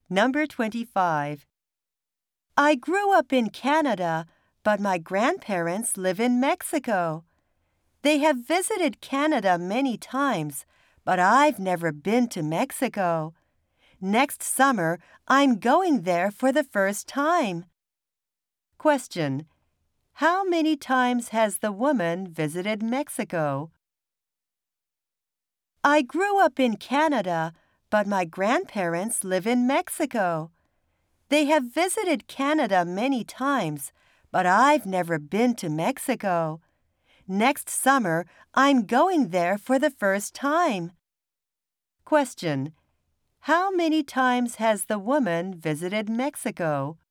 Number 25. I grew up in Canada, but my grandparents live in Mexico. They have visited Canada many times, but I've never been to Mexico. Next summer, I'm going there for the first time. Question: How many times has the woman visited Mexico? I grew up in Canada, but my grandparents live in Mexico. They have visited Canada many times, but I've never been to Mexico. Next summer, I'm going there for the first time. Question: How many times has the woman visited Mexico?